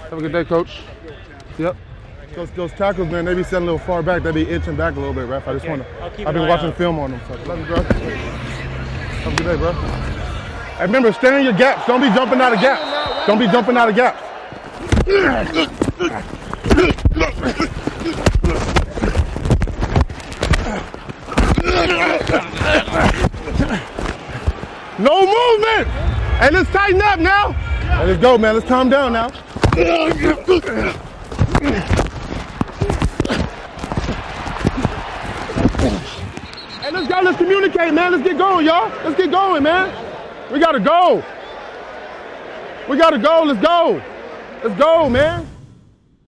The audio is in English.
Have a good day, coach. Yep. Those tackles, man, they be sitting a little far back. They be inching back a little bit, ref. I just want to. I've been watching film on them. So love you, bro. Have a good day, bro. Hey, remember, stay in your gaps. Don't be jumping out of gaps. Don't be jumping out of gaps. No movement. Hey, let's tighten up now. Hey, let's go, man. Let's calm down now. Hey, let's go. Let's communicate, man. Let's get going, y'all. Let's get going, man. We gotta go. We gotta go. Let's go. Let's go, man.